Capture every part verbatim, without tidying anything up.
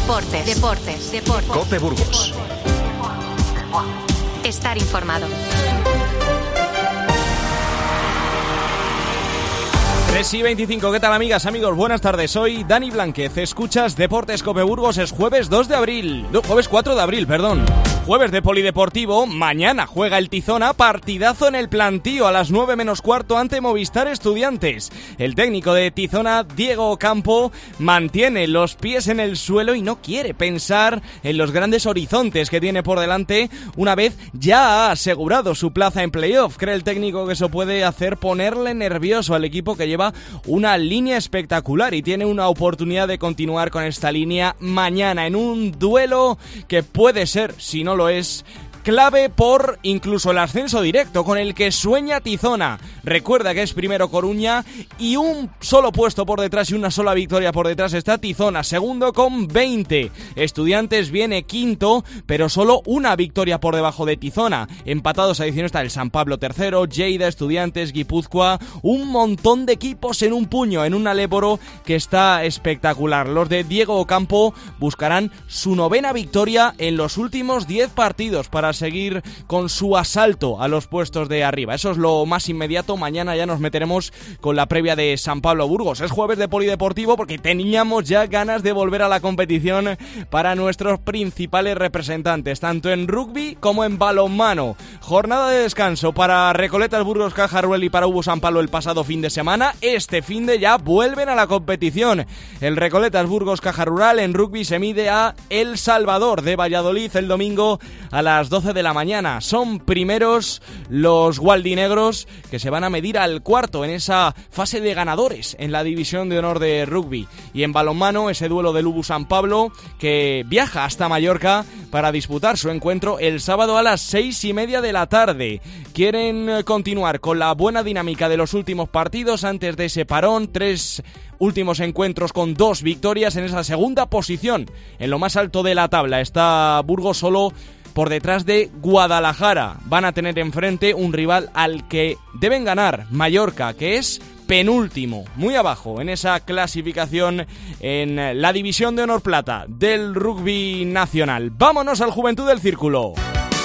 Deportes, deportes, deportes. COPE Burgos. Estar informado. tres y veinticinco, ¿qué tal amigas, amigos? Buenas tardes, soy Dani Blanquez, escuchas Deportes COPE Burgos, es jueves dos de abril, no, jueves cuatro de abril, perdón. Jueves de polideportivo, mañana juega el Tizona, partidazo en el Plantío a las nueve menos cuarto ante Movistar Estudiantes. El técnico de Tizona, Diego Ocampo, mantiene los pies en el suelo y no quiere pensar en los grandes horizontes que tiene por delante una vez ya ha asegurado su plaza en playoff. Cree el técnico que eso puede hacer ponerle nervioso al equipo que lleva una línea espectacular y tiene una oportunidad de continuar con esta línea mañana en un duelo que puede ser, si no lo es, clave por incluso el ascenso directo con el que sueña Tizona. Recuerda que es primero Coruña y un solo puesto por detrás y una sola victoria por detrás está Tizona, segundo con veinte. Estudiantes viene quinto, pero solo una victoria por debajo de Tizona. Empatados a diecinueve está el San Pablo tercero, Lleida, Estudiantes, Guipúzcoa, un montón de equipos en un puño, en un Aléboro que está espectacular. Los de Diego Ocampo buscarán su novena victoria en los últimos diez partidos para seguir con su asalto a los puestos de arriba. Eso es lo más inmediato. Mañana ya nos meteremos con la previa de San Pablo Burgos. Es jueves de polideportivo porque teníamos ya ganas de volver a la competición para nuestros principales representantes, tanto en rugby como en balonmano. Jornada de descanso para Recoletas Burgos Caja Rural y para Hugo San Pablo el pasado fin de semana. Este fin de ya vuelven a la competición. El Recoletas Burgos Caja Rural en rugby se mide a El Salvador de Valladolid el domingo a las doce de la mañana. Son primeros los gualdinegros que se van a medir al cuarto en esa fase de ganadores en la división de honor de rugby. Y en balonmano ese duelo del Ubu San Pablo que viaja hasta Mallorca para disputar su encuentro el sábado a las seis y media de la tarde. Quieren continuar con la buena dinámica de los últimos partidos antes de ese parón. Tres últimos encuentros con dos victorias en esa segunda posición. En lo más alto de la tabla está Burgos solo por detrás de Guadalajara. Van a tener enfrente un rival al que deben ganar, Mallorca, que es penúltimo, muy abajo en esa clasificación en la división de honor plata del rugby nacional. Vámonos al Juventud del Círculo.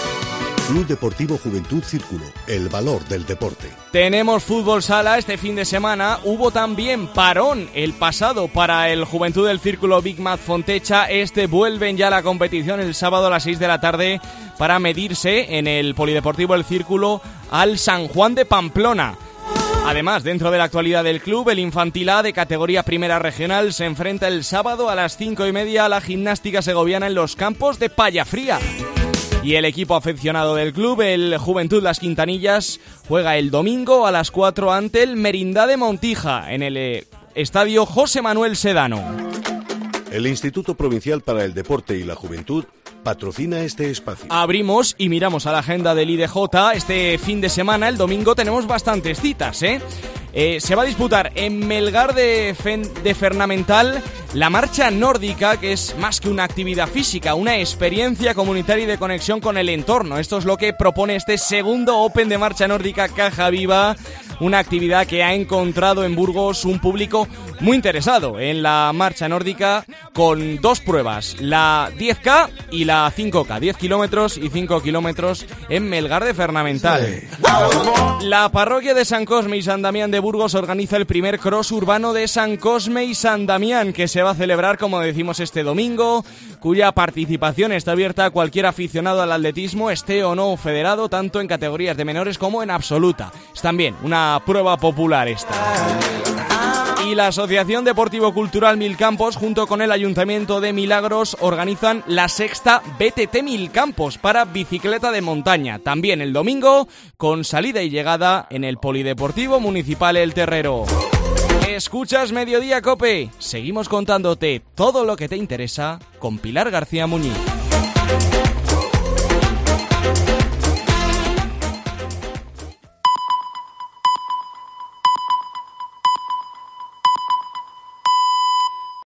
Club Deportivo Juventud Círculo, el valor del deporte. Tenemos fútbol sala este fin de semana. Hubo también parón el pasado para el Juventud del Círculo Big Mat Fontecha. Este vuelven ya a la competición el sábado a las seis de la tarde para medirse en el Polideportivo El Círculo al San Juan de Pamplona. Además, dentro de la actualidad del club, el Infantil A de categoría primera regional se enfrenta el sábado a las cinco y media a la Gimnástica Segoviana en los campos de Payafría. Y el equipo aficionado del club, el Juventud Las Quintanillas, juega el domingo a las cuatro ante el Merindad de Montija en el eh, estadio José Manuel Sedano. El Instituto Provincial para el Deporte y la Juventud patrocina este espacio. Abrimos y miramos a la agenda del I D J. Este fin de semana, el domingo, tenemos bastantes citas, ¿eh? Eh, se va a disputar en Melgar de, Fen- de Fernamental la marcha nórdica, que es más que una actividad física, una experiencia comunitaria y de conexión con el entorno. Esto es lo que propone este segundo Open de marcha nórdica Caja Viva, una actividad que ha encontrado en Burgos un público muy interesado en la marcha nórdica con dos pruebas, la diez K y la cinco K, diez kilómetros y cinco kilómetros en Melgar de Fernamental. Sí. La parroquia de San Cosme y San Damián de Burgos organiza el primer cross urbano de San Cosme y San Damián, que se va a celebrar, como decimos, este domingo, cuya participación está abierta a cualquier aficionado al atletismo, esté o no federado, tanto en categorías de menores como en absoluta. Es también una prueba popular esta. Y la Asociación Deportivo Cultural Milcampos, junto con el Ayuntamiento de Milagros, organizan la sexta B T T Milcampos para bicicleta de montaña. También el domingo, con salida y llegada en el Polideportivo Municipal El Terrero. Escuchas Mediodía Cope. Seguimos contándote todo lo que te interesa con Pilar García Muñiz.